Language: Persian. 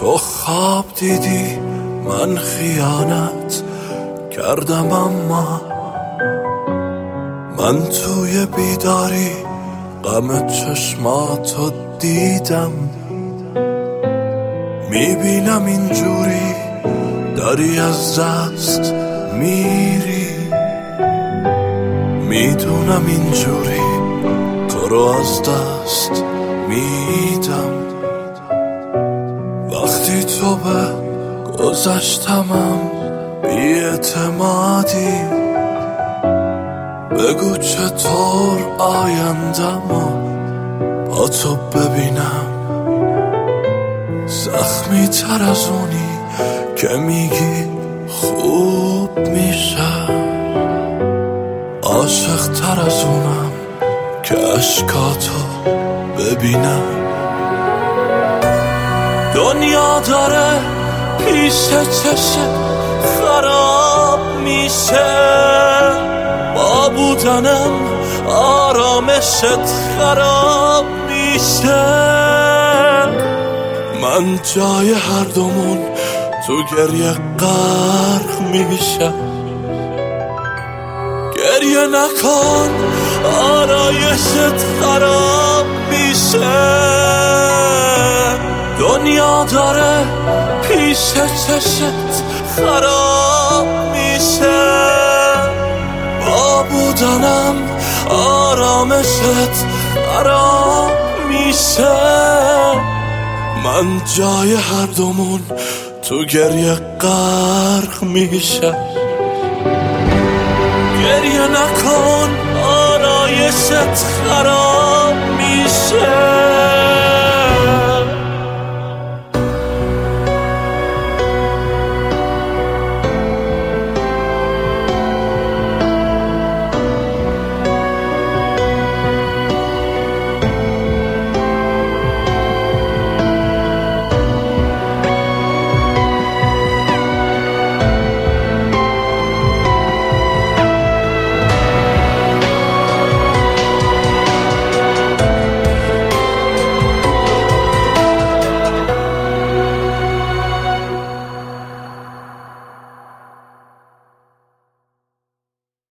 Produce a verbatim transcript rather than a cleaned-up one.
تو خواب دیدی من خیانت کردم، اما من توی بیداری غم چشماتو دیدم. میبینم اینجوری داری از دست میری، میدونم اینجوری تو رو از دست میدم. وقتی تو به گذشتمم بی‌اعتمادی، بگو چطور آیندمو با تو ببینم. زخمی تر از اونی که میگی خوب میشه، عاشق تر از اونم که اشکاتو ببینم. دنیا داره پیش چشم خراب میشه، با بودنم آرامشت خراب میشه. من جای هر دومون تو گریه غرق میشم. گریه نکن آرایشت خراب میشه. دنیا داره پیش چشت خراب میشه، با بودنم آرامشت خراب میشه. من جای هر دومون تو گریه غرق میشه. گریه نکن آرایشت خراب میشه.